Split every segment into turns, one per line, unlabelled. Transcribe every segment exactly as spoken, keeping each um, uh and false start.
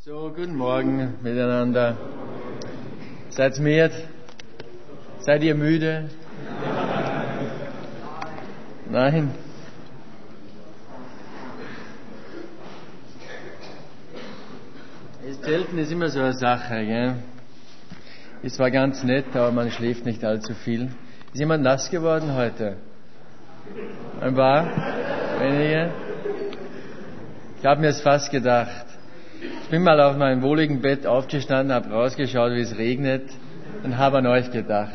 So, guten Morgen miteinander. Seid ihr müde? Seid ihr müde? Nein? Das Zelten ist immer so eine Sache, gell? Es war ganz nett, aber man schläft nicht allzu viel. Ist jemand nass geworden heute? Ein paar? Wenige? Ich habe mir es fast gedacht. Ich bin mal auf meinem wohligen Bett aufgestanden, habe rausgeschaut, wie es regnet und habe an euch gedacht.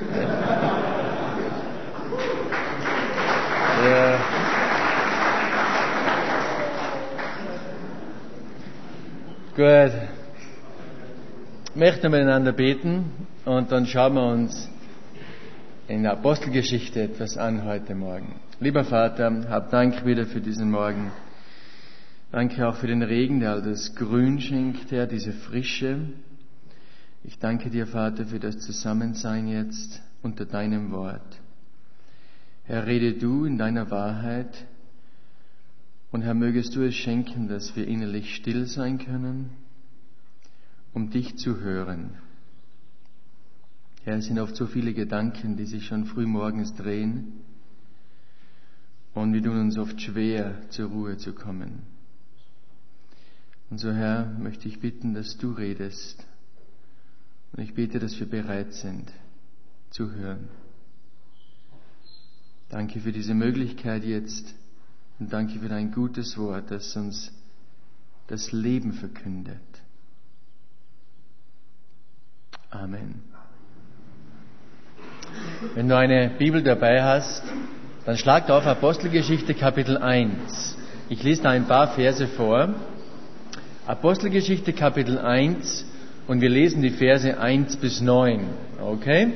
Ja. Gut. Ich möchte miteinander beten und dann schauen wir uns in der Apostelgeschichte etwas an heute Morgen. Lieber Vater, hab Dank wieder für diesen Morgen. Danke auch für den Regen, der all das Grün schenkt, Herr, diese Frische. Ich danke dir, Vater, für das Zusammensein jetzt unter deinem Wort. Herr, rede du in deiner Wahrheit und Herr, mögest du es schenken, dass wir innerlich still sein können, um dich zu hören. Herr, es sind oft so viele Gedanken, die sich schon früh morgens drehen und wir tun uns oft schwer, zur Ruhe zu kommen. Und so, Herr, möchte ich bitten, dass du redest. Und ich bete, dass wir bereit sind, zu hören. Danke für diese Möglichkeit jetzt und danke für dein gutes Wort, das uns das Leben verkündet. Amen. Wenn du eine Bibel dabei hast, dann schlag auf Apostelgeschichte Kapitel eins. Ich lese da ein paar Verse vor. Apostelgeschichte Kapitel eins und wir lesen die Verse eins bis neun. Okay?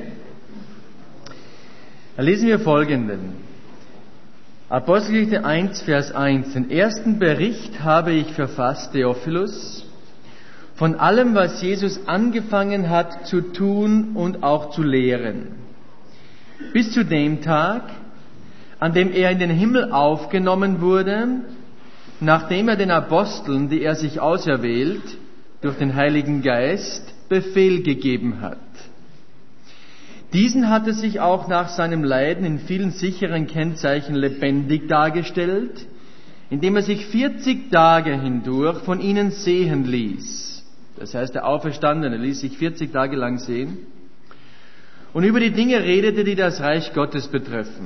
Da lesen wir folgenden. Apostelgeschichte eins, Vers eins. Den ersten Bericht habe ich verfasst, Theophilus, von allem, was Jesus angefangen hat zu tun und auch zu lehren. Bis zu dem Tag, an dem er in den Himmel aufgenommen wurde, nachdem er den Aposteln, die er sich auserwählt, durch den Heiligen Geist Befehl gegeben hat. Diesen hat er sich auch nach seinem Leiden in vielen sicheren Kennzeichen lebendig dargestellt, indem er sich vierzig Tage hindurch von ihnen sehen ließ. Das heißt, der Auferstandene ließ sich vierzig Tage lang sehen und über die Dinge redete, die das Reich Gottes betreffen.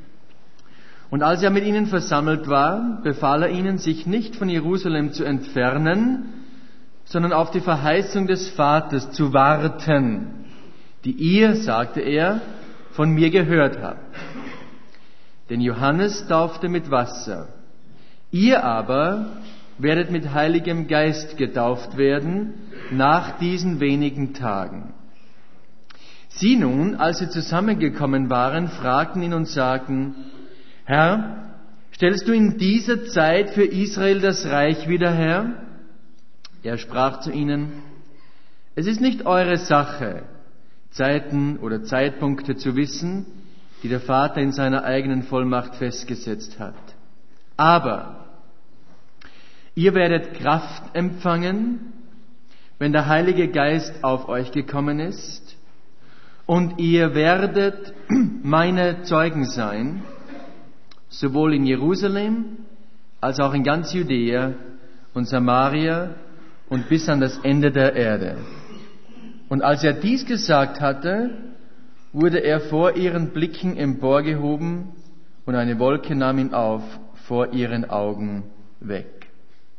Und als er mit ihnen versammelt war, befahl er ihnen, sich nicht von Jerusalem zu entfernen, sondern auf die Verheißung des Vaters zu warten, die ihr, sagte er, von mir gehört habt. Denn Johannes taufte mit Wasser, ihr aber werdet mit Heiligem Geist getauft werden nach diesen wenigen Tagen. Sie nun, als sie zusammengekommen waren, fragten ihn und sagten: Herr, stellst du in dieser Zeit für Israel das Reich wieder her? Er sprach zu ihnen: Es ist nicht eure Sache, Zeiten oder Zeitpunkte zu wissen, die der Vater in seiner eigenen Vollmacht festgesetzt hat. Aber ihr werdet Kraft empfangen, wenn der Heilige Geist auf euch gekommen ist, und ihr werdet meine Zeugen sein, sowohl in Jerusalem als auch in ganz Judäa und Samaria und bis an das Ende der Erde. Und als er dies gesagt hatte, wurde er vor ihren Blicken emporgehoben und eine Wolke nahm ihn auf vor ihren Augen weg.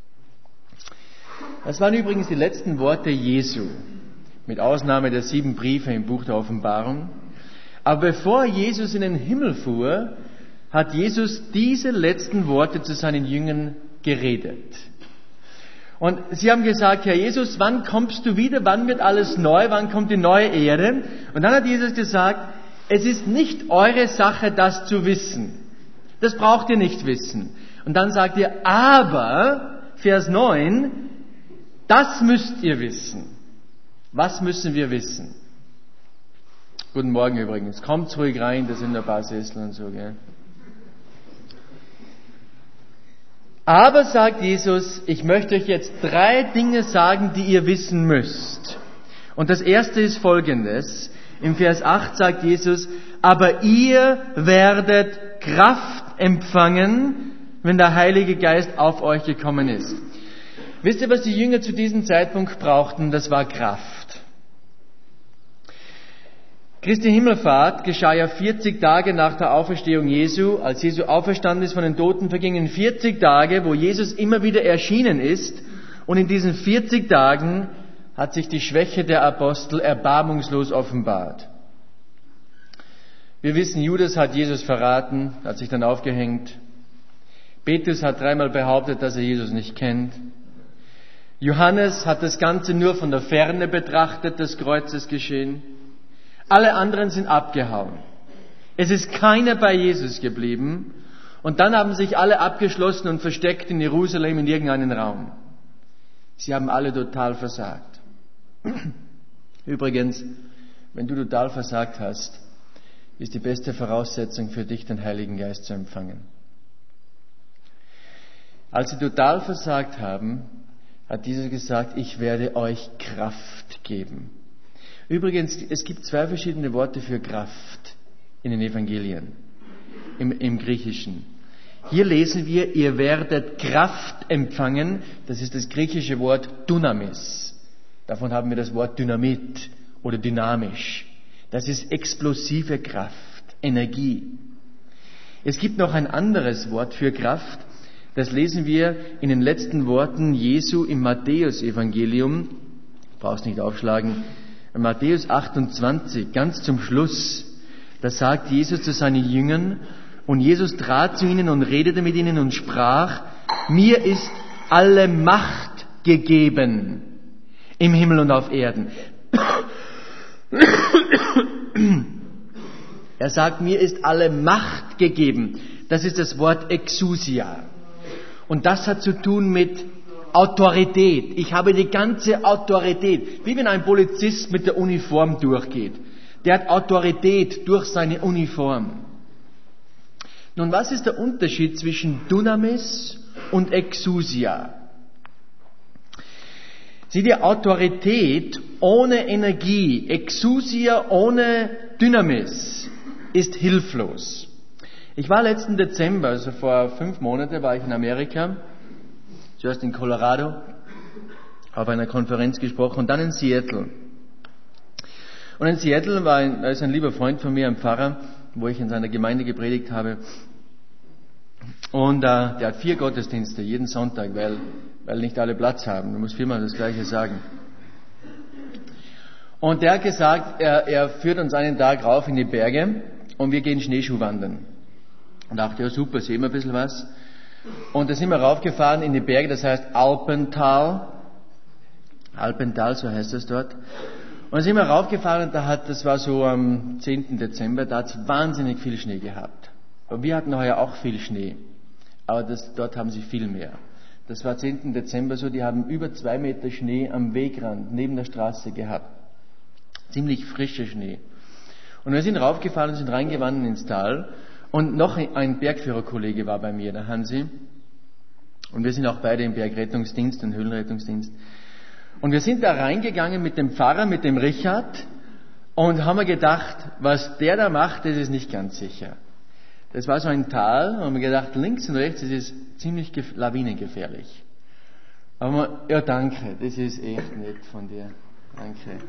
Das waren übrigens die letzten Worte Jesu, mit Ausnahme der sieben Briefe im Buch der Offenbarung. Aber bevor Jesus in den Himmel fuhr, hat Jesus diese letzten Worte zu seinen Jüngern geredet. Und sie haben gesagt: Herr Jesus, wann kommst du wieder? Wann wird alles neu? Wann kommt die neue Erde? Und dann hat Jesus gesagt: Es ist nicht eure Sache, das zu wissen. Das braucht ihr nicht wissen. Und dann sagt ihr: Aber, Vers neun, das müsst ihr wissen. Was müssen wir wissen? Guten Morgen übrigens. Kommt ruhig rein, da sind ein paar Sessel und so, gell? Aber, sagt Jesus, ich möchte euch jetzt drei Dinge sagen, die ihr wissen müsst. Und das erste ist folgendes. Im Vers acht sagt Jesus, aber ihr werdet Kraft empfangen, wenn der Heilige Geist auf euch gekommen ist. Wisst ihr, was die Jünger zu diesem Zeitpunkt brauchten? Das war Kraft. Christi Himmelfahrt geschah ja vierzig Tage nach der Auferstehung Jesu. Als Jesu auferstanden ist von den Toten, vergingen vierzig Tage, wo Jesus immer wieder erschienen ist. Und in diesen vierzig Tagen hat sich die Schwäche der Apostel erbarmungslos offenbart. Wir wissen, Judas hat Jesus verraten, hat sich dann aufgehängt. Petrus hat dreimal behauptet, dass er Jesus nicht kennt. Johannes hat das Ganze nur von der Ferne betrachtet, das Kreuzes geschehen. Alle anderen sind abgehauen. Es ist keiner bei Jesus geblieben. Und dann haben sich alle abgeschlossen und versteckt in Jerusalem in irgendeinen Raum. Sie haben alle total versagt. Übrigens, wenn du total versagt hast, ist die beste Voraussetzung für dich, den Heiligen Geist zu empfangen. Als sie total versagt haben, hat Jesus gesagt, ich werde euch Kraft geben. Übrigens, es gibt zwei verschiedene Worte für Kraft in den Evangelien, im, im Griechischen. Hier lesen wir, ihr werdet Kraft empfangen, das ist das griechische Wort Dynamis. Davon haben wir das Wort Dynamit oder dynamisch. Das ist explosive Kraft, Energie. Es gibt noch ein anderes Wort für Kraft, das lesen wir in den letzten Worten Jesu im Matthäus-Evangelium. Ich brauche es nicht aufschlagen. In Matthäus achtundzwanzig, ganz zum Schluss, da sagt Jesus zu seinen Jüngern, und Jesus trat zu ihnen und redete mit ihnen und sprach, mir ist alle Macht gegeben im Himmel und auf Erden. Er sagt, mir ist alle Macht gegeben. Das ist das Wort Exousia. Und das hat zu tun mit Autorität. Ich habe die ganze Autorität. Wie wenn ein Polizist mit der Uniform durchgeht. Der hat Autorität durch seine Uniform. Nun, was ist der Unterschied zwischen Dynamis und Exousia? Sieh dir, Autorität ohne Energie, Exousia ohne Dynamis ist hilflos. Ich war letzten Dezember, also vor fünf Monaten, war ich in Amerika, zuerst in Colorado, auf einer Konferenz gesprochen und dann in Seattle. Und in Seattle war ein, da ist ein lieber Freund von mir, ein Pfarrer, wo ich in seiner Gemeinde gepredigt habe. Und äh, der hat vier Gottesdienste jeden Sonntag, weil, weil nicht alle Platz haben. Du musst viermal das Gleiche sagen. Und der hat gesagt, er, er führt uns einen Tag rauf in die Berge und wir gehen Schneeschuhwandern. Und dachte, ja super, sehen wir ein bisschen was. Und da sind wir raufgefahren in die Berge, das heißt Alpental. Alpental, so heißt das dort. Und dann sind wir raufgefahren und da hat, das war so am zehnten Dezember, da hat es wahnsinnig viel Schnee gehabt. Und wir hatten heuer auch viel Schnee. Aber das, dort haben sie viel mehr. Das war zehnten Dezember so, die haben über zwei Meter Schnee am Wegrand, neben der Straße gehabt. Ziemlich frischer Schnee. Und wir sind raufgefahren und sind reingewandert ins Tal. Und noch ein Bergführerkollege war bei mir, der Hansi. Und wir sind auch beide im Bergrettungsdienst und Höhlenrettungsdienst. Und wir sind da reingegangen mit dem Pfarrer, mit dem Richard, und haben mir gedacht, was der da macht, das ist nicht ganz sicher. Das war so ein Tal, und haben wir gedacht, links und rechts, das ist ziemlich gef- lawinengefährlich. Aber ja, danke, das ist echt nett von dir. Danke.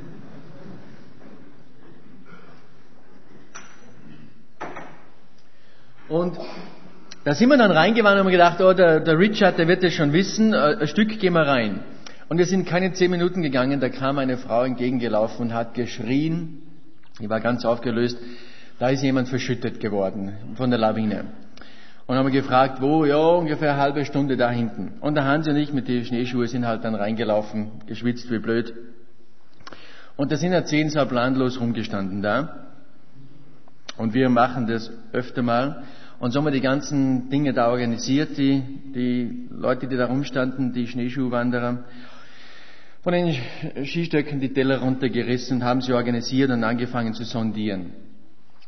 Und da sind wir dann reingewandert und haben gedacht, oh, der, der Richard, der wird das schon wissen, ein Stück gehen wir rein. Und wir sind keine zehn Minuten gegangen, da kam eine Frau entgegengelaufen und hat geschrien, die war ganz aufgelöst, da ist jemand verschüttet geworden von der Lawine. Und haben wir gefragt, wo? Ja, ungefähr eine halbe Stunde da hinten. Und der Hansi und ich mit den Schneeschuhen sind halt dann reingelaufen, geschwitzt wie blöd. Und da sind ja zehn so planlos rumgestanden da. Und wir machen das öfter mal. Und so haben wir die ganzen Dinge da organisiert, die, die Leute, die da rumstanden, die Schneeschuhwanderer, von den Skistöcken die Teller runtergerissen und haben sie organisiert und angefangen zu sondieren.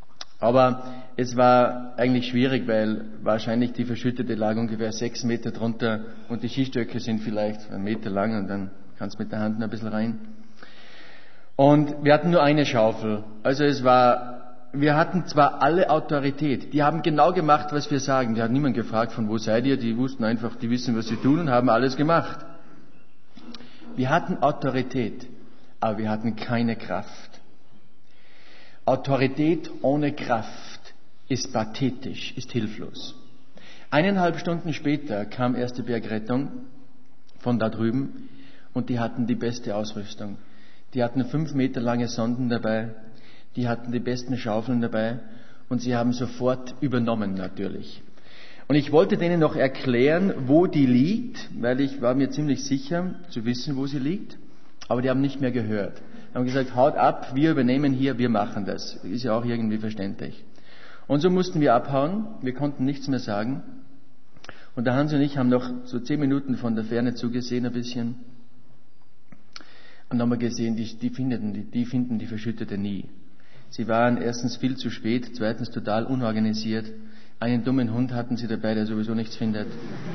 Aber es war eigentlich schwierig, weil wahrscheinlich die Verschüttete lag ungefähr sechs Meter drunter und die Skistöcke sind vielleicht einen Meter lang und dann kannst du mit der Hand noch ein bisschen rein. Und wir hatten nur eine Schaufel. Also es war, wir hatten zwar alle Autorität, die haben genau gemacht, was wir sagen. Die hat niemand gefragt, von wo seid ihr, die wussten einfach, die wissen, was sie tun und haben alles gemacht. Wir hatten Autorität, aber wir hatten keine Kraft. Autorität ohne Kraft ist pathetisch, ist hilflos. Eineinhalb Stunden später kam erste Bergrettung von da drüben und die hatten die beste Ausrüstung. Die hatten fünf Meter lange Sonden dabei, die hatten die besten Schaufeln dabei und sie haben sofort übernommen natürlich. Und ich wollte denen noch erklären, wo die liegt, weil ich war mir ziemlich sicher zu wissen, wo sie liegt, aber die haben nicht mehr gehört. Die haben gesagt, haut ab, wir übernehmen hier, wir machen das. Ist ja auch irgendwie verständlich. Und so mussten wir abhauen, wir konnten nichts mehr sagen. Und der Hans und ich haben noch so zehn Minuten von der Ferne zugesehen ein bisschen. Und dann haben wir gesehen, die, die, finden, die, die finden die Verschüttete nie. Sie waren erstens viel zu spät, zweitens total unorganisiert. Einen dummen Hund hatten sie dabei, der sowieso nichts findet.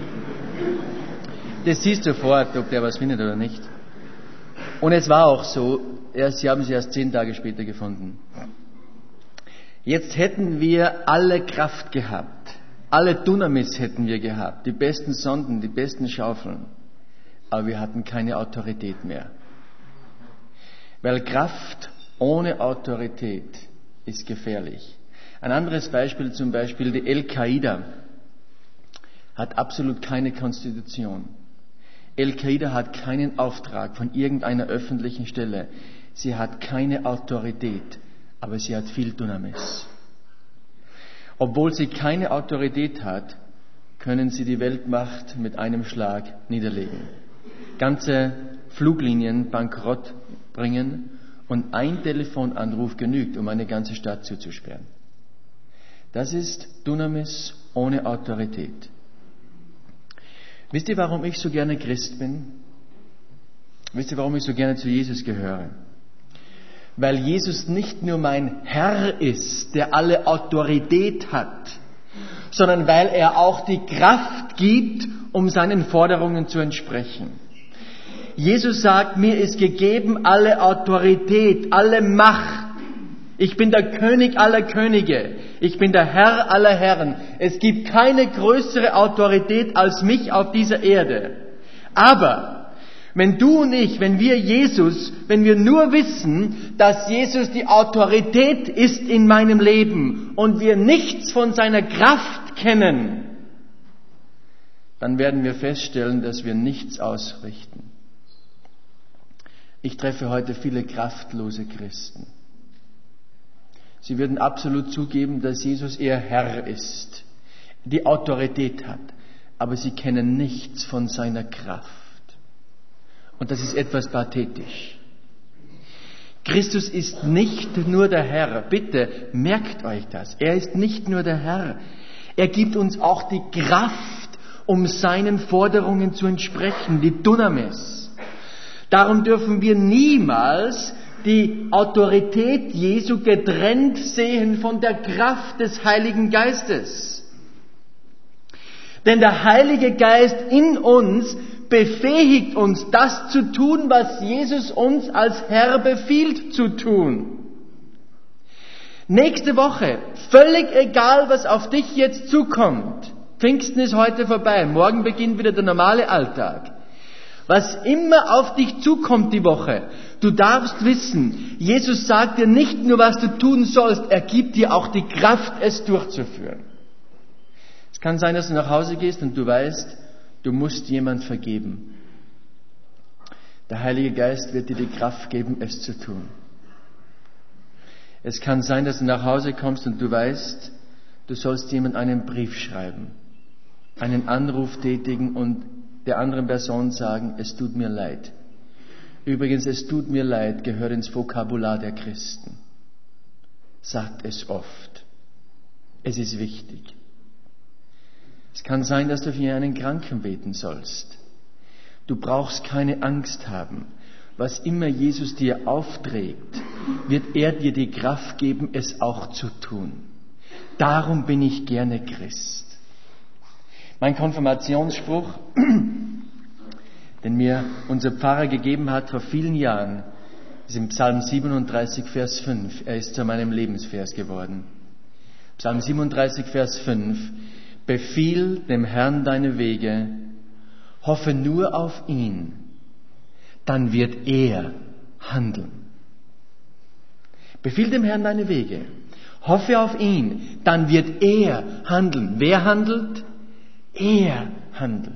Das siehst du sofort, ob der was findet oder nicht. Und es war auch so, erst, sie haben sie erst zehn Tage später gefunden. Jetzt hätten wir alle Kraft gehabt, alle Dunamis hätten wir gehabt, die besten Sonden, die besten Schaufeln, aber wir hatten keine Autorität mehr. Weil Kraft ohne Autorität ist gefährlich. Ein anderes Beispiel, zum Beispiel die Al-Qaida, hat absolut keine Konstitution. Al-Qaida hat keinen Auftrag von irgendeiner öffentlichen Stelle. Sie hat keine Autorität, aber sie hat viel Dunamis. Obwohl sie keine Autorität hat, können sie die Weltmacht mit einem Schlag niederlegen. Ganze Fluglinien bankrott bringen und ein Telefonanruf genügt, um eine ganze Stadt zuzusperren. Das ist Dunamis ohne Autorität. Wisst ihr, warum ich so gerne Christ bin? Wisst ihr, warum ich so gerne zu Jesus gehöre? Weil Jesus nicht nur mein Herr ist, der alle Autorität hat, sondern weil er auch die Kraft gibt, um seinen Forderungen zu entsprechen. Jesus sagt, mir ist gegeben alle Autorität, alle Macht. Ich bin der König aller Könige. Ich bin der Herr aller Herren. Es gibt keine größere Autorität als mich auf dieser Erde. Aber wenn du und ich, wenn wir Jesus, wenn wir nur wissen, dass Jesus die Autorität ist in meinem Leben und wir nichts von seiner Kraft kennen, dann werden wir feststellen, dass wir nichts ausrichten. Ich treffe heute viele kraftlose Christen. Sie würden absolut zugeben, dass Jesus ihr Herr ist, die Autorität hat, aber sie kennen nichts von seiner Kraft. Und das ist etwas pathetisch. Christus ist nicht nur der Herr. Bitte merkt euch das. Er ist nicht nur der Herr. Er gibt uns auch die Kraft, um seinen Forderungen zu entsprechen, die Dunamis. Darum dürfen wir niemals die Autorität Jesu getrennt sehen von der Kraft des Heiligen Geistes. Denn der Heilige Geist in uns befähigt uns, das zu tun, was Jesus uns als Herr befiehlt zu tun. Nächste Woche, völlig egal, was auf dich jetzt zukommt. Pfingsten ist heute vorbei, morgen beginnt wieder der normale Alltag. Was immer auf dich zukommt die Woche, du darfst wissen, Jesus sagt dir nicht nur, was du tun sollst, er gibt dir auch die Kraft, es durchzuführen. Es kann sein, dass du nach Hause gehst und du weißt, du musst jemand vergeben. Der Heilige Geist wird dir die Kraft geben, es zu tun. Es kann sein, dass du nach Hause kommst und du weißt, du sollst jemand einen Brief schreiben, einen Anruf tätigen und der anderen Person sagen, es tut mir leid. Übrigens, es tut mir leid, gehört ins Vokabular der Christen. Sagt es oft. Es ist wichtig. Es kann sein, dass du für einen Kranken beten sollst. Du brauchst keine Angst haben. Was immer Jesus dir aufträgt, wird er dir die Kraft geben, es auch zu tun. Darum bin ich gerne Christ. Mein Konfirmationsspruch, den mir unser Pfarrer gegeben hat vor vielen Jahren, ist im Psalm siebenunddreißig, Vers fünf. Er ist zu meinem Lebensvers geworden. Psalm siebenunddreißig, Vers fünf. Befiehl dem Herrn deine Wege, hoffe nur auf ihn, dann wird er handeln. Befiehl dem Herrn deine Wege, hoffe auf ihn, dann wird er handeln. Wer handelt? Er handelt.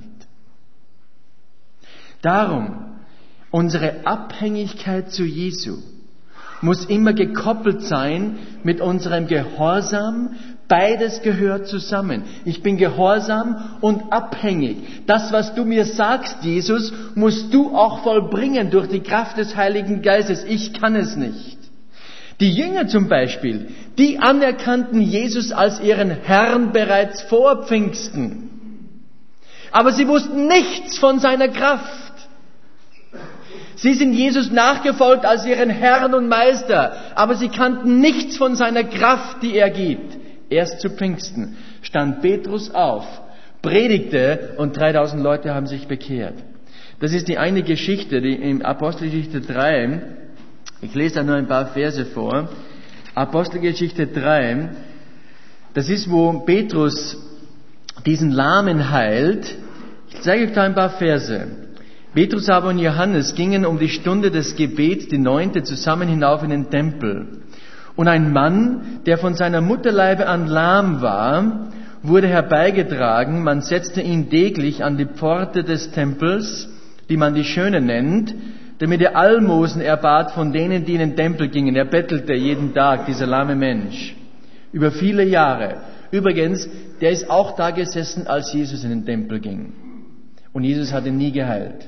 Darum, unsere Abhängigkeit zu Jesu muss immer gekoppelt sein mit unserem Gehorsam. Beides gehört zusammen. Ich bin gehorsam und abhängig. Das, was du mir sagst, Jesus, musst du auch vollbringen durch die Kraft des Heiligen Geistes. Ich kann es nicht. Die Jünger zum Beispiel, die anerkannten Jesus als ihren Herrn bereits vor Pfingsten. Aber sie wussten nichts von seiner Kraft. Sie sind Jesus nachgefolgt als ihren Herrn und Meister, aber sie kannten nichts von seiner Kraft, die er gibt. Erst zu Pfingsten stand Petrus auf, predigte und dreitausend Leute haben sich bekehrt. Das ist die eine Geschichte, die in Apostelgeschichte drei, ich lese da nur ein paar Verse vor, Apostelgeschichte drei, das ist, wo Petrus diesen Lahmen heilt. Ich zeige euch da ein paar Verse. Petrus aber und Johannes gingen um die Stunde des Gebets, die neunte, zusammen hinauf in den Tempel. Und ein Mann, der von seiner Mutterleibe an lahm war, wurde herbeigetragen. Man setzte ihn täglich an die Pforte des Tempels, die man die Schöne nennt, damit er Almosen erbat von denen, die in den Tempel gingen. Er bettelte jeden Tag, dieser lahme Mensch, über viele Jahre. Übrigens, der ist auch da gesessen, als Jesus in den Tempel ging. Und Jesus hat ihn nie geheilt.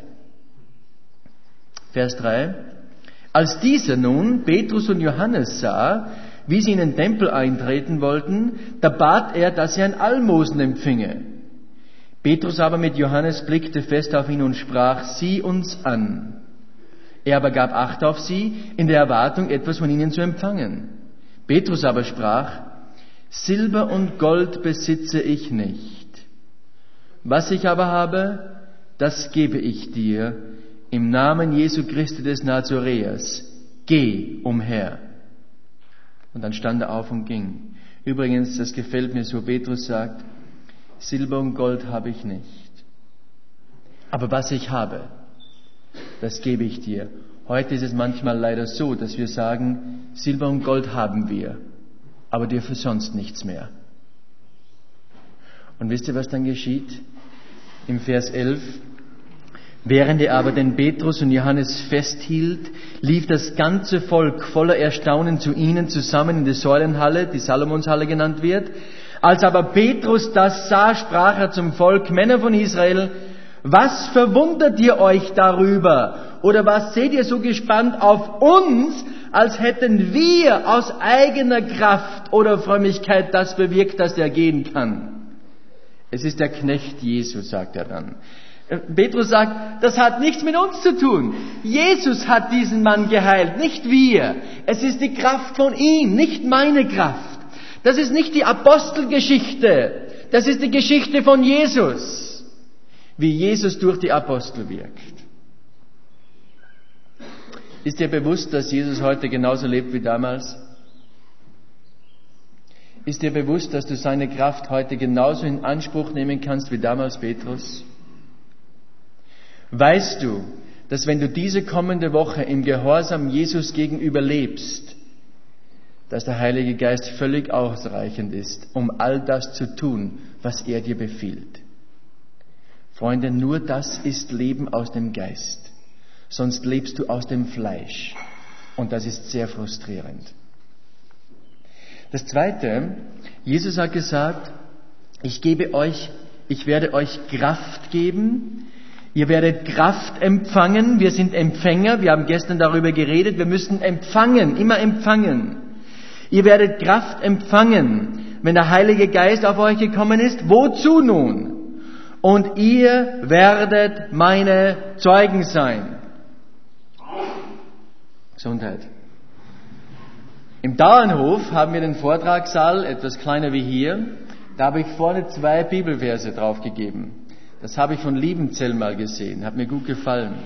Vers drei. Als dieser nun Petrus und Johannes sah, wie sie in den Tempel eintreten wollten, da bat er, dass er ein Almosen empfinge. Petrus aber mit Johannes blickte fest auf ihn und sprach, sieh uns an. Er aber gab Acht auf sie, in der Erwartung, etwas von ihnen zu empfangen. Petrus aber sprach, Silber und Gold besitze ich nicht. Was ich aber habe, das gebe ich dir. Im Namen Jesu Christi des Nazareas, geh umher. Und dann stand er auf und ging. Übrigens, das gefällt mir so, Petrus sagt, Silber und Gold habe ich nicht. Aber was ich habe, das gebe ich dir. Heute ist es manchmal leider so, dass wir sagen, Silber und Gold haben wir, aber dir für sonst nichts mehr. Und wisst ihr, was dann geschieht? Im Vers elf, während er aber den Petrus und Johannes festhielt, lief das ganze Volk voller Erstaunen zu ihnen zusammen in die Säulenhalle, die Salomonshalle genannt wird. Als aber Petrus das sah, sprach er zum Volk, Männer von Israel, was verwundert ihr euch darüber? Oder was seht ihr so gespannt auf uns, als hätten wir aus eigener Kraft oder Frömmigkeit das bewirkt, dass er gehen kann? Es ist der Knecht Jesu, sagt er dann. Petrus sagt, das hat nichts mit uns zu tun. Jesus hat diesen Mann geheilt, nicht wir. Es ist die Kraft von ihm, nicht meine Kraft. Das ist nicht die Apostelgeschichte. Das ist die Geschichte von Jesus. Wie Jesus durch die Apostel wirkt. Ist dir bewusst, dass Jesus heute genauso lebt wie damals? Ist dir bewusst, dass du seine Kraft heute genauso in Anspruch nehmen kannst wie damals Petrus? Weißt du, dass wenn du diese kommende Woche im Gehorsam Jesus gegenüber lebst, dass der Heilige Geist völlig ausreichend ist, um all das zu tun, was er dir befiehlt? Freunde, nur das ist Leben aus dem Geist. Sonst lebst du aus dem Fleisch. Und das ist sehr frustrierend. Das Zweite, Jesus hat gesagt, ich gebe euch, ich werde euch Kraft geben. Ihr werdet Kraft empfangen. Wir sind Empfänger. Wir haben gestern darüber geredet. Wir müssen empfangen, immer empfangen. Ihr werdet Kraft empfangen, wenn der Heilige Geist auf euch gekommen ist. Wozu nun? Und ihr werdet meine Zeugen sein. Gesundheit. Im Dauernhof haben wir den Vortragssaal, etwas kleiner wie hier. Da habe ich vorne zwei Bibelverse draufgegeben. Das habe ich von Liebenzell mal gesehen, hat mir gut gefallen.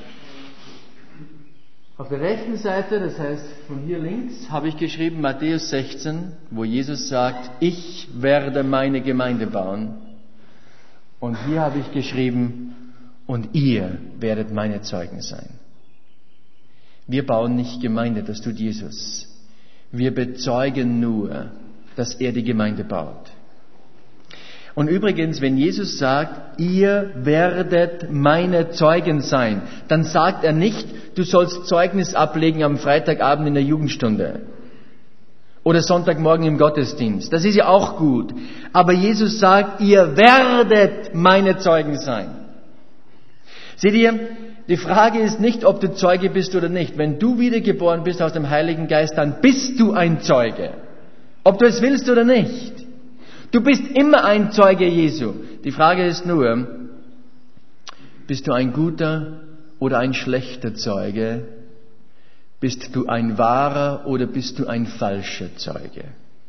Auf der rechten Seite, das heißt von hier links, habe ich geschrieben Matthäus sechzehn, wo Jesus sagt, ich werde meine Gemeinde bauen. Und hier habe ich geschrieben, und ihr werdet meine Zeugen sein. Wir bauen nicht Gemeinde, das tut Jesus. Wir bezeugen nur, dass er die Gemeinde baut. Und übrigens, wenn Jesus sagt, ihr werdet meine Zeugen sein, dann sagt er nicht, du sollst Zeugnis ablegen am Freitagabend in der Jugendstunde oder Sonntagmorgen im Gottesdienst. Das ist ja auch gut. Aber Jesus sagt, ihr werdet meine Zeugen sein. Seht ihr, die Frage ist nicht, ob du Zeuge bist oder nicht. Wenn du wiedergeboren bist aus dem Heiligen Geist, dann bist du ein Zeuge. Ob du es willst oder nicht. Du bist immer ein Zeuge Jesu. Die Frage ist nur, bist du ein guter oder ein schlechter Zeuge? Bist du ein wahrer oder bist du ein falscher Zeuge?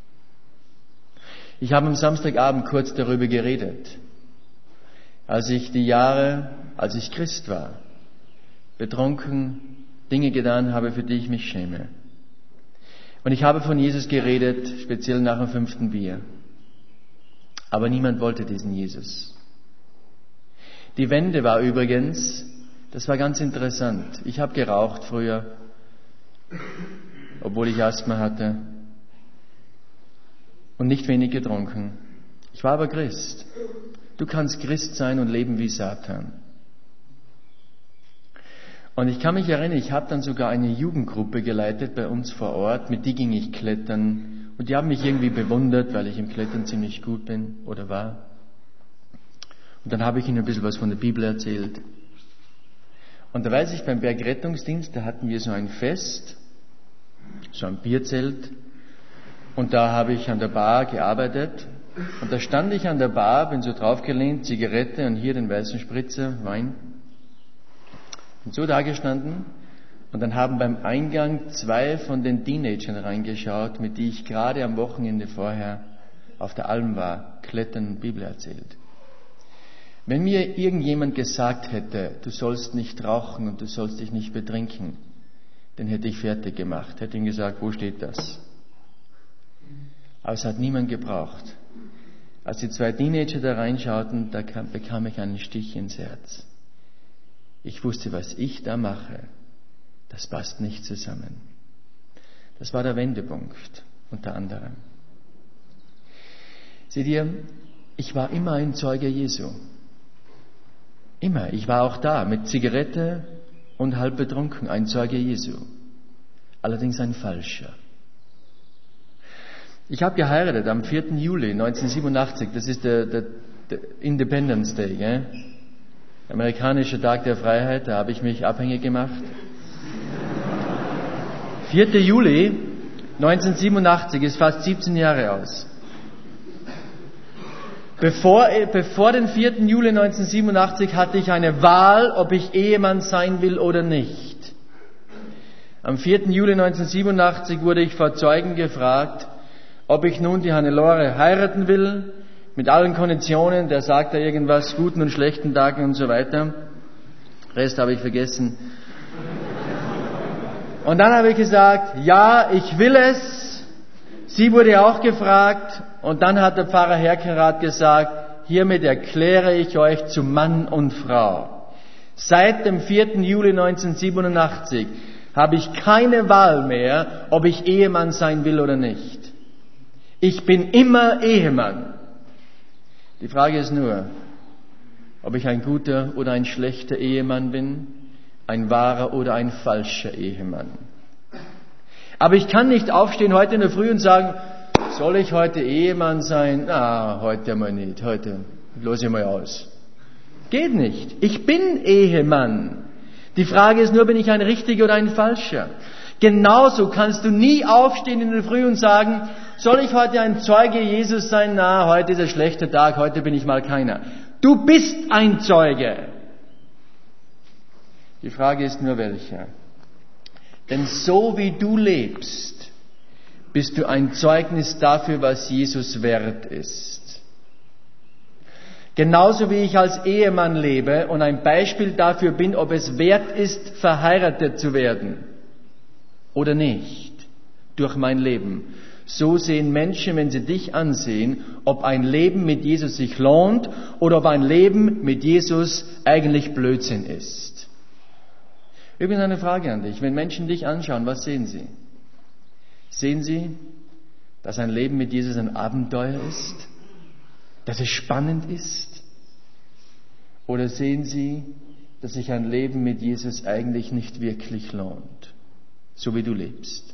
Ich habe am Samstagabend kurz darüber geredet, als ich die Jahre, als ich Christ war, betrunken Dinge getan habe, für die ich mich schäme. Und ich habe von Jesus geredet, speziell nach dem fünften Bier. Aber niemand wollte diesen Jesus. Die Wende war übrigens, das war ganz interessant. Ich habe geraucht früher, obwohl ich Asthma hatte und nicht wenig getrunken. Ich war aber Christ. Du kannst Christ sein und leben wie Satan. Und ich kann mich erinnern, ich habe dann sogar eine Jugendgruppe geleitet bei uns vor Ort, mit die ging ich klettern. Und die haben mich irgendwie bewundert, weil ich im Klettern ziemlich gut bin oder war. Und dann habe ich ihnen ein bisschen was von der Bibel erzählt. Und da weiß ich, beim Bergrettungsdienst, da hatten wir so ein Fest, so ein Bierzelt. Und da habe ich an der Bar gearbeitet. Und da stand ich an der Bar, bin so draufgelehnt, Zigarette und hier den weißen Spritzer, Wein. Und so da gestanden. Und dann haben beim Eingang zwei von den Teenagern reingeschaut, mit die ich gerade am Wochenende vorher auf der Alm war, klettern und Bibel erzählt. Wenn mir irgendjemand gesagt hätte, du sollst nicht rauchen und du sollst dich nicht betrinken, dann hätte ich fertig gemacht, hätte ihm gesagt, wo steht das? Aber es hat niemand gebraucht. Als die zwei Teenager da reinschauten, da kam, bekam ich einen Stich ins Herz. Ich wusste, was ich da mache. Das passt nicht zusammen. Das war der Wendepunkt, unter anderem. Seht ihr, ich war immer ein Zeuge Jesu. Immer. Ich war auch da, mit Zigarette und halb betrunken, ein Zeuge Jesu. Allerdings ein falscher. Ich habe geheiratet am vierten Juli neunzehnhundertsiebenundachtzig. Das ist der, der, der Independence Day, gell? Der amerikanische Tag der Freiheit. Da habe ich mich abhängig gemacht. vierter Juli neunzehnhundertsiebenundachtzig ist fast siebzehn Jahre aus. Bevor, bevor den vierten Juli neunzehnhundertsiebenundachtzig hatte ich eine Wahl, ob ich Ehemann sein will oder nicht. Am vierten Juli neunzehnhundertsiebenundachtzig wurde ich vor Zeugen gefragt, ob ich nun die Hannelore heiraten will, mit allen Konditionen, der sagt da irgendwas, guten und schlechten Tagen und so weiter. Rest habe ich vergessen. Und dann habe ich gesagt, ja, ich will es. Sie wurde auch gefragt. Und dann hat der Pfarrer Herkenrath gesagt, hiermit erkläre ich euch zu Mann und Frau. Seit dem vierten Juli neunzehnhundertsiebenundachtzig habe ich keine Wahl mehr, ob ich Ehemann sein will oder nicht. Ich bin immer Ehemann. Die Frage ist nur, ob ich ein guter oder ein schlechter Ehemann bin, ein wahrer oder ein falscher Ehemann. Aber ich kann nicht aufstehen heute in der Früh und sagen, soll ich heute Ehemann sein? Na, heute mal nicht, heute los ich mal aus. Geht nicht. Ich bin Ehemann. Die Frage ist nur, bin ich ein richtiger oder ein falscher? Genauso kannst du nie aufstehen in der Früh und sagen, soll ich heute ein Zeuge Jesus sein? Na, heute ist ein schlechter Tag, heute bin ich mal keiner. Du bist ein Zeuge. Die Frage ist nur welcher. Denn so wie du lebst, bist du ein Zeugnis dafür, was Jesus wert ist. Genauso wie ich als Ehemann lebe und ein Beispiel dafür bin, ob es wert ist, verheiratet zu werden oder nicht, durch mein Leben. So sehen Menschen, wenn sie dich ansehen, ob ein Leben mit Jesus sich lohnt oder ob ein Leben mit Jesus eigentlich Blödsinn ist. Übrigens eine Frage an dich. Wenn Menschen dich anschauen, was sehen sie? Sehen sie, dass ein Leben mit Jesus ein Abenteuer ist? Dass es spannend ist? Oder sehen sie, dass sich ein Leben mit Jesus eigentlich nicht wirklich lohnt, so wie du lebst?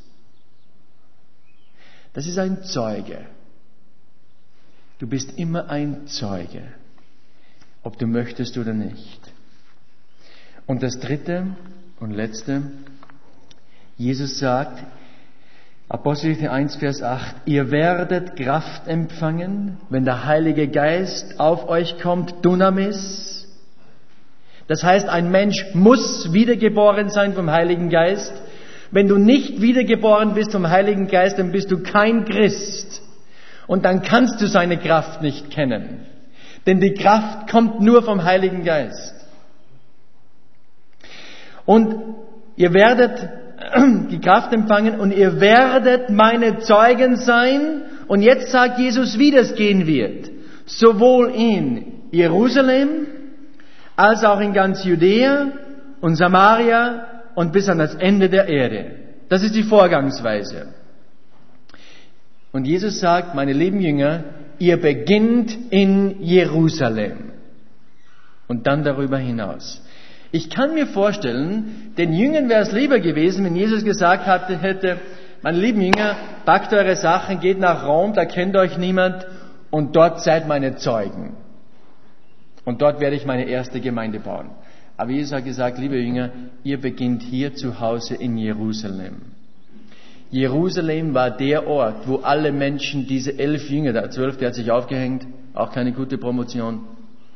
Das ist ein Zeuge. Du bist immer ein Zeuge, ob du möchtest oder nicht. Und das dritte und letzte, Jesus sagt, Apostelgeschichte eins, Vers acht, ihr werdet Kraft empfangen, wenn der Heilige Geist auf euch kommt, Dunamis. Das heißt, ein Mensch muss wiedergeboren sein vom Heiligen Geist. Wenn du nicht wiedergeboren bist vom Heiligen Geist, dann bist du kein Christ. Und dann kannst du seine Kraft nicht kennen. Denn die Kraft kommt nur vom Heiligen Geist. Und ihr werdet die Kraft empfangen und ihr werdet meine Zeugen sein. Und jetzt sagt Jesus, wie das gehen wird. Sowohl in Jerusalem, als auch in ganz Judäa und Samaria und bis an das Ende der Erde. Das ist die Vorgangsweise. Und Jesus sagt, meine lieben Jünger, ihr beginnt in Jerusalem und dann darüber hinaus. Ich kann mir vorstellen, den Jüngern wäre es lieber gewesen, wenn Jesus gesagt hätte, meine lieben Jünger, packt eure Sachen, geht nach Rom, da kennt euch niemand und dort seid meine Zeugen. Und dort werde ich meine erste Gemeinde bauen. Aber Jesus hat gesagt, liebe Jünger, ihr beginnt hier zu Hause in Jerusalem. Jerusalem war der Ort, wo alle Menschen, diese elf Jünger, der zwölf, der hat sich aufgehängt, auch keine gute Promotion,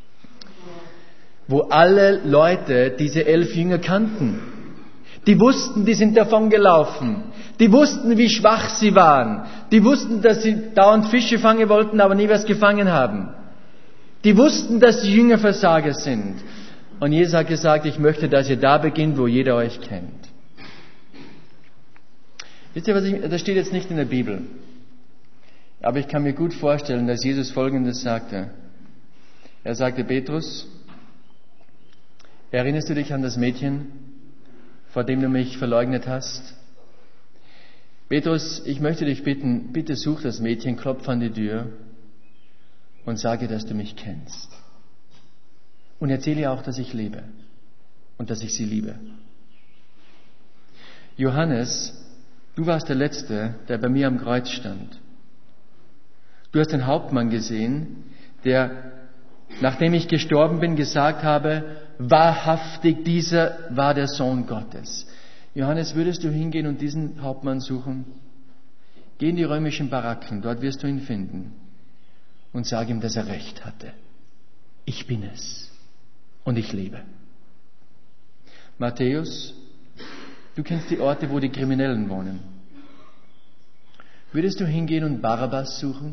wo alle Leute diese elf Jünger kannten. Die wussten, die sind davon gelaufen. Die wussten, wie schwach sie waren. Die wussten, dass sie dauernd Fische fangen wollten, aber nie was gefangen haben. Die wussten, dass sie Jüngerversager sind. Und Jesus hat gesagt, ich möchte, dass ihr da beginnt, wo jeder euch kennt. Wisst ihr, was ich, das steht jetzt nicht in der Bibel. Aber ich kann mir gut vorstellen, dass Jesus Folgendes sagte. Er sagte, Petrus, erinnerst du dich an das Mädchen, vor dem du mich verleugnet hast? Petrus, ich möchte dich bitten, bitte such das Mädchen, klopf an die Tür und sage, dass du mich kennst. Und erzähle ihr auch, dass ich lebe und dass ich sie liebe. Johannes, du warst der Letzte, der bei mir am Kreuz stand. Du hast den Hauptmann gesehen, der, nachdem ich gestorben bin, gesagt habe, wahrhaftig, dieser war der Sohn Gottes. Johannes, würdest du hingehen und diesen Hauptmann suchen? Geh in die römischen Baracken, dort wirst du ihn finden. Und sag ihm, dass er recht hatte. Ich bin es. Und ich lebe. Matthäus, du kennst die Orte, wo die Kriminellen wohnen. Würdest du hingehen und Barabbas suchen?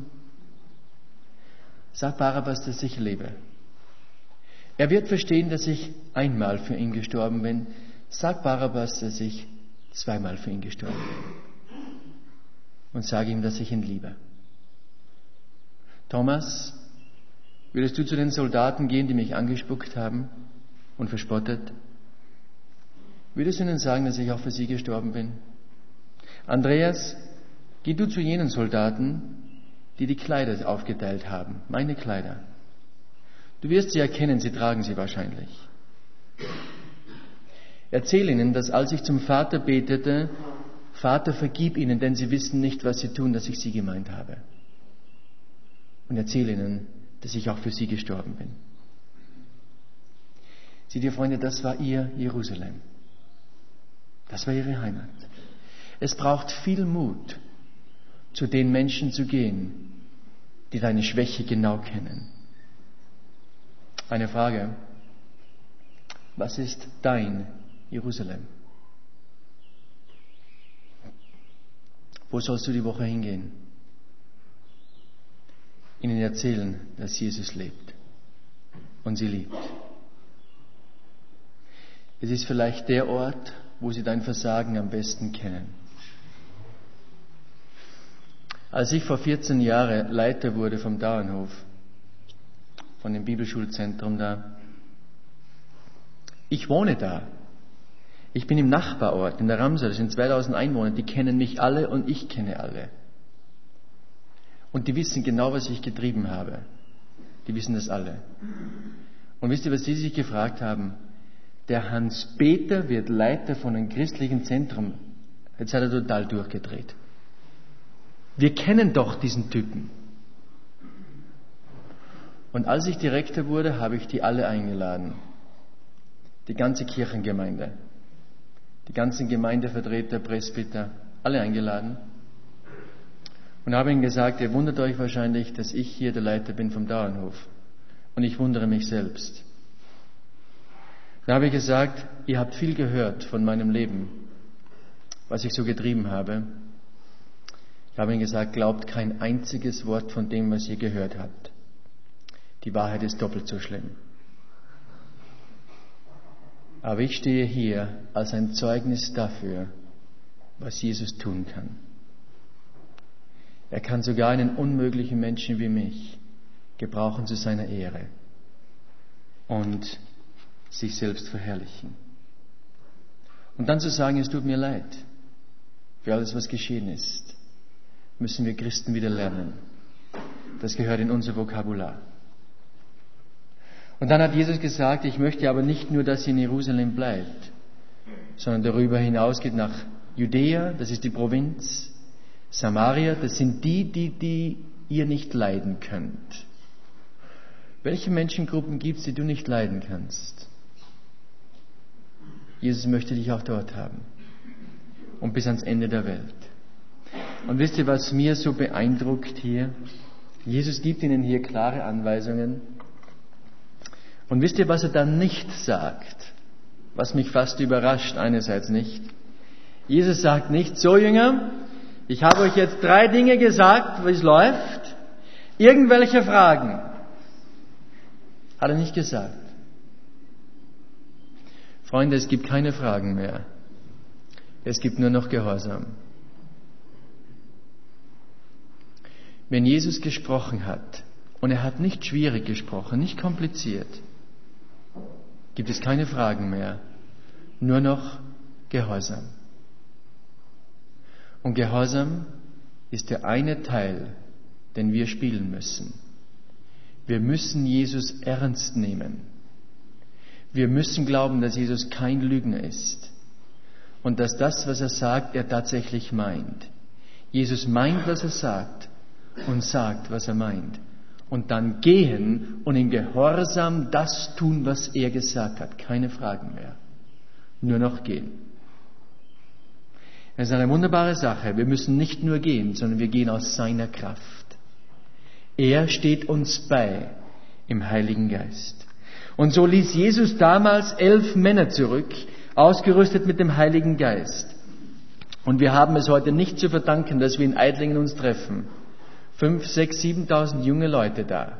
Sag Barabbas, dass ich lebe. Er wird verstehen, dass ich einmal für ihn gestorben bin. Sag Barabbas, dass ich zweimal für ihn gestorben bin. Und sag ihm, dass ich ihn liebe. Thomas, würdest du zu den Soldaten gehen, die mich angespuckt haben und verspottet? Würdest du ihnen sagen, dass ich auch für sie gestorben bin? Andreas, geh du zu jenen Soldaten, die die Kleider aufgeteilt haben, meine Kleider. Du wirst sie erkennen, sie tragen sie wahrscheinlich. Erzähl ihnen, dass als ich zum Vater betete, Vater, vergib ihnen, denn sie wissen nicht, was sie tun, dass ich sie gemeint habe. Und erzähl ihnen, dass ich auch für sie gestorben bin. Seht ihr, Freunde, das war ihr Jerusalem. Das war ihre Heimat. Es braucht viel Mut, zu den Menschen zu gehen, die deine Schwäche genau kennen. Eine Frage. Was ist dein Jerusalem? Wo sollst du die Woche hingehen? Ihnen erzählen, dass Jesus lebt und sie liebt. Es ist vielleicht der Ort, wo sie dein Versagen am besten kennen. Als ich vor vierzehn Jahren Leiter wurde vom Dauernhof, von dem Bibelschulzentrum da, ich wohne da. Ich bin im Nachbarort, in der Ramsau, das sind zweitausend Einwohner, die kennen mich alle und ich kenne alle. Und die wissen genau, was ich getrieben habe. Die wissen das alle. Und wisst ihr, was sie sich gefragt haben? Der Hans-Peter wird Leiter von einem christlichen Zentrum. Jetzt hat er total durchgedreht. Wir kennen doch diesen Typen. Und als ich Direktor wurde, habe ich die alle eingeladen. Die ganze Kirchengemeinde. Die ganzen Gemeindevertreter, Presbyter, alle eingeladen. Und habe ihnen gesagt, ihr wundert euch wahrscheinlich, dass ich hier der Leiter bin vom Dauernhof. Und ich wundere mich selbst. Da habe ich gesagt, ihr habt viel gehört von meinem Leben, was ich so getrieben habe. Ich habe ihnen gesagt, glaubt kein einziges Wort von dem, was ihr gehört habt. Die Wahrheit ist doppelt so schlimm. Aber ich stehe hier als ein Zeugnis dafür, was Jesus tun kann. Er kann sogar einen unmöglichen Menschen wie mich gebrauchen zu seiner Ehre und sich selbst verherrlichen. Und dann zu sagen, es tut mir leid für alles, was geschehen ist, müssen wir Christen wieder lernen. Das gehört in unser Vokabular. Und dann hat Jesus gesagt, ich möchte aber nicht nur, dass ihr in Jerusalem bleibt, sondern darüber hinaus geht nach Judäa, das ist die Provinz, Samaria, das sind die, die, die ihr nicht leiden könnt. Welche Menschengruppen gibt es, die du nicht leiden kannst? Jesus möchte dich auch dort haben. Und bis ans Ende der Welt. Und wisst ihr, was mir so beeindruckt hier? Jesus gibt ihnen hier klare Anweisungen. Und wisst ihr, was er dann nicht sagt? Was mich fast überrascht, einerseits nicht. Jesus sagt nicht, so Jünger, ich habe euch jetzt drei Dinge gesagt, wie es läuft. Irgendwelche Fragen? Hat er nicht gesagt. Freunde, es gibt keine Fragen mehr. Es gibt nur noch Gehorsam. Wenn Jesus gesprochen hat, und er hat nicht schwierig gesprochen, nicht kompliziert, gibt es keine Fragen mehr, nur noch Gehorsam. Und Gehorsam ist der eine Teil, den wir spielen müssen. Wir müssen Jesus ernst nehmen. Wir müssen glauben, dass Jesus kein Lügner ist und dass das, was er sagt, er tatsächlich meint. Jesus meint, was er sagt und sagt, was er meint. Und dann gehen und in Gehorsam das tun, was er gesagt hat. Keine Fragen mehr. Nur noch gehen. Das ist eine wunderbare Sache. Wir müssen nicht nur gehen, sondern wir gehen aus seiner Kraft. Er steht uns bei im Heiligen Geist. Und so ließ Jesus damals elf Männer zurück, ausgerüstet mit dem Heiligen Geist. Und wir haben es heute nicht zu verdanken, dass wir in Eidlingen uns treffen. Fünf, sechs, siebentausend junge Leute da.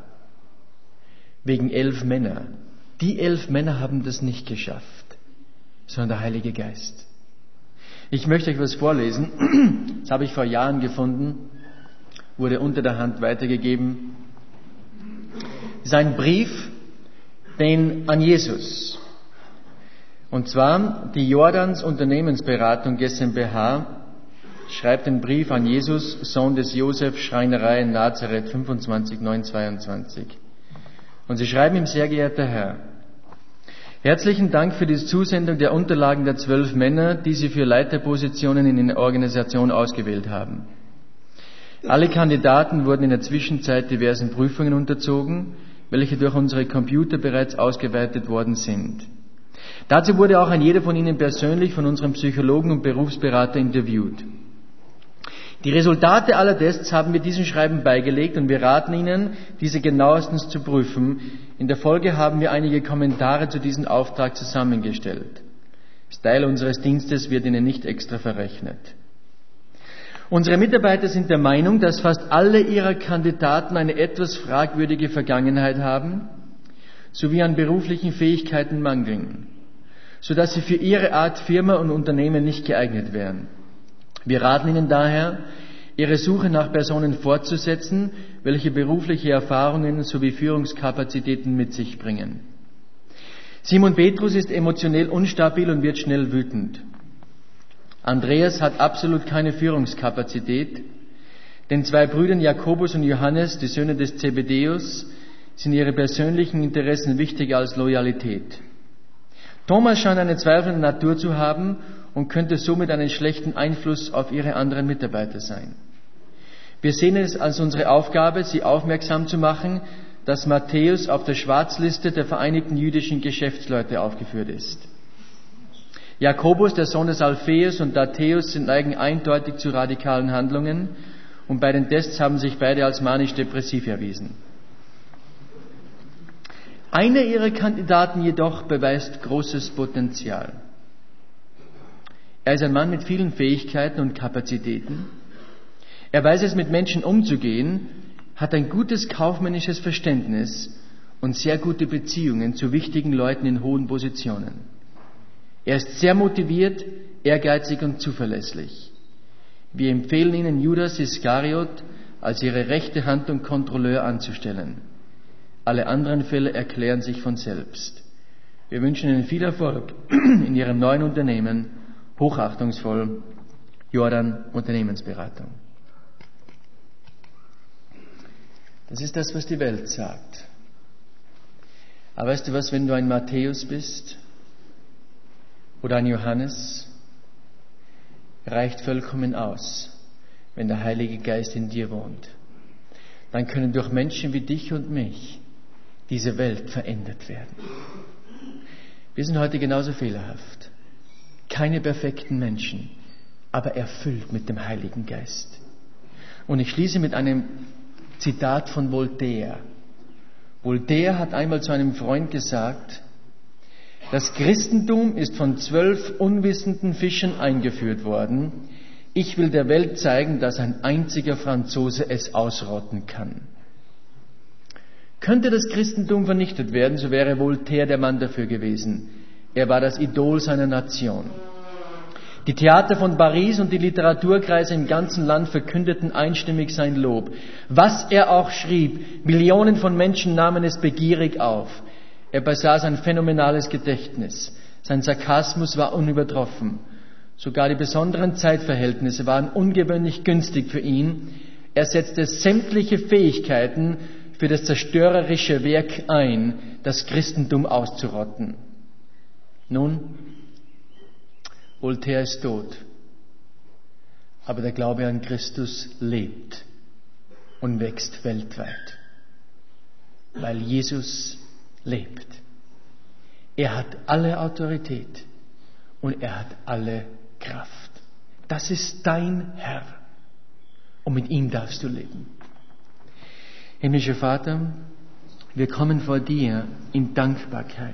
Wegen elf Männer. Die elf Männer haben das nicht geschafft, sondern der Heilige Geist. Ich möchte euch was vorlesen. Das habe ich vor Jahren gefunden, wurde unter der Hand weitergegeben. Das ist ein Brief, den an Jesus. Und zwar die Jordans Unternehmensberatung GmbH schreibt den Brief an Jesus, Sohn des Josef, Schreinerei in Nazareth, fünfundzwanzig neun zweiundzwanzig. Und sie schreiben ihm, sehr geehrter Herr, herzlichen Dank für die Zusendung der Unterlagen der zwölf Männer, die Sie für Leiterpositionen in der Organisation ausgewählt haben. Alle Kandidaten wurden in der Zwischenzeit diversen Prüfungen unterzogen, welche durch unsere Computer bereits ausgewertet worden sind. Dazu wurde auch ein jeder von ihnen persönlich von unserem Psychologen und Berufsberater interviewt. Die Resultate aller Tests haben wir diesem Schreiben beigelegt und wir raten Ihnen, diese genauestens zu prüfen. In der Folge haben wir einige Kommentare zu diesem Auftrag zusammengestellt. Das Teil unseres Dienstes wird Ihnen nicht extra verrechnet. Unsere Mitarbeiter sind der Meinung, dass fast alle ihrer Kandidaten eine etwas fragwürdige Vergangenheit haben, sowie an beruflichen Fähigkeiten mangeln, sodass sie für ihre Art Firma und Unternehmen nicht geeignet wären. Wir raten Ihnen daher, Ihre Suche nach Personen fortzusetzen, welche berufliche Erfahrungen sowie Führungskapazitäten mit sich bringen. Simon Petrus ist emotionell unstabil und wird schnell wütend. Andreas hat absolut keine Führungskapazität. Den zwei Brüdern Jakobus und Johannes, die Söhne des Zebedeus, sind ihre persönlichen Interessen wichtiger als Loyalität. Thomas scheint eine zweifelnde Natur zu haben und könnte somit einen schlechten Einfluss auf ihre anderen Mitarbeiter sein. Wir sehen es als unsere Aufgabe, sie aufmerksam zu machen, dass Matthäus auf der Schwarzliste der Vereinigten Jüdischen Geschäftsleute aufgeführt ist. Jakobus, der Sohn des Alpheus, und Thaddäus sind neigen eindeutig zu radikalen Handlungen und bei den Tests haben sich beide als manisch-depressiv erwiesen. Einer ihrer Kandidaten jedoch beweist großes Potenzial. Er ist ein Mann mit vielen Fähigkeiten und Kapazitäten. Er weiß es, mit Menschen umzugehen, hat ein gutes kaufmännisches Verständnis und sehr gute Beziehungen zu wichtigen Leuten in hohen Positionen. Er ist sehr motiviert, ehrgeizig und zuverlässig. Wir empfehlen Ihnen, Judas Iskariot als Ihre rechte Hand und Kontrolleur anzustellen. Alle anderen Fälle erklären sich von selbst. Wir wünschen Ihnen viel Erfolg in Ihrem neuen Unternehmen. Hochachtungsvoll, Jordan Unternehmensberatung. Das ist das, was die Welt sagt. Aber weißt du was, wenn du ein Matthäus bist oder ein Johannes, reicht vollkommen aus, wenn der Heilige Geist in dir wohnt. Dann können durch Menschen wie dich und mich diese Welt verändert werden. Wir sind heute genauso fehlerhaft. Keine perfekten Menschen, aber erfüllt mit dem Heiligen Geist. Und ich schließe mit einem Zitat von Voltaire. Voltaire hat einmal zu einem Freund gesagt, das Christentum ist von zwölf unwissenden Fischen eingeführt worden. Ich will der Welt zeigen, dass ein einziger Franzose es ausrotten kann. Könnte das Christentum vernichtet werden, so wäre Voltaire der Mann dafür gewesen. Er war das Idol seiner Nation. Die Theater von Paris und die Literaturkreise im ganzen Land verkündeten einstimmig sein Lob. Was er auch schrieb, Millionen von Menschen nahmen es begierig auf. Er besaß ein phänomenales Gedächtnis. Sein Sarkasmus war unübertroffen. Sogar die besonderen Zeitverhältnisse waren ungewöhnlich günstig für ihn. Er setzte sämtliche Fähigkeiten für das zerstörerische Werk ein, das Christentum auszurotten. Nun, Voltaire ist tot, aber der Glaube an Christus lebt und wächst weltweit, weil Jesus lebt. Er hat alle Autorität und er hat alle Kraft. Das ist dein Herr und mit ihm darfst du leben. Himmlischer Vater, wir kommen vor dir in Dankbarkeit.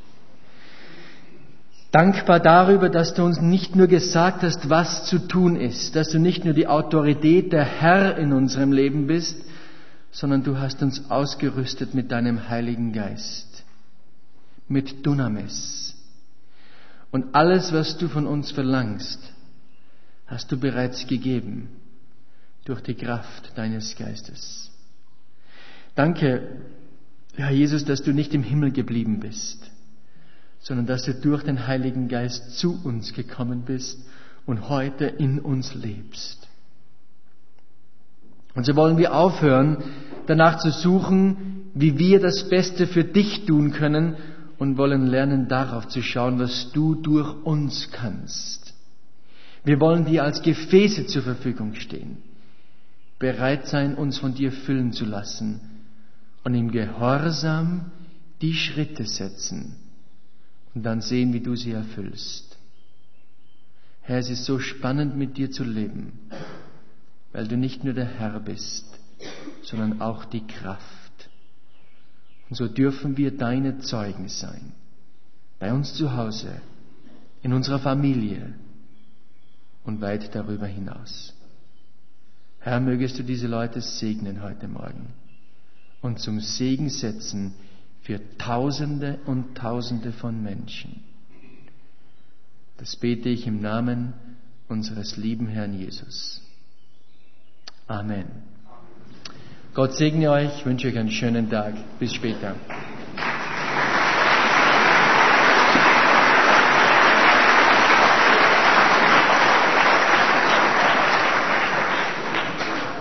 Dankbar darüber, dass du uns nicht nur gesagt hast, was zu tun ist, dass du nicht nur die Autorität der Herr in unserem Leben bist, sondern du hast uns ausgerüstet mit deinem Heiligen Geist, mit Dunamis. Und alles, was du von uns verlangst, hast du bereits gegeben durch die Kraft deines Geistes. Danke, Herr Jesus, dass du nicht im Himmel geblieben bist, sondern dass du durch den Heiligen Geist zu uns gekommen bist und heute in uns lebst. Und so wollen wir aufhören, danach zu suchen, wie wir das Beste für dich tun können und wollen lernen, darauf zu schauen, was du durch uns kannst. Wir wollen dir als Gefäße zur Verfügung stehen, bereit sein, uns von dir füllen zu lassen und im Gehorsam die Schritte setzen, und dann sehen, wie du sie erfüllst. Herr, es ist so spannend, mit dir zu leben, weil du nicht nur der Herr bist, sondern auch die Kraft. Und so dürfen wir deine Zeugen sein, bei uns zu Hause, in unserer Familie und weit darüber hinaus. Herr, mögest du diese Leute segnen heute Morgen und zum Segen setzen für Tausende und Tausende von Menschen. Das bete ich im Namen unseres lieben Herrn Jesus. Amen. Gott segne euch, ich wünsche euch einen schönen Tag. Bis später.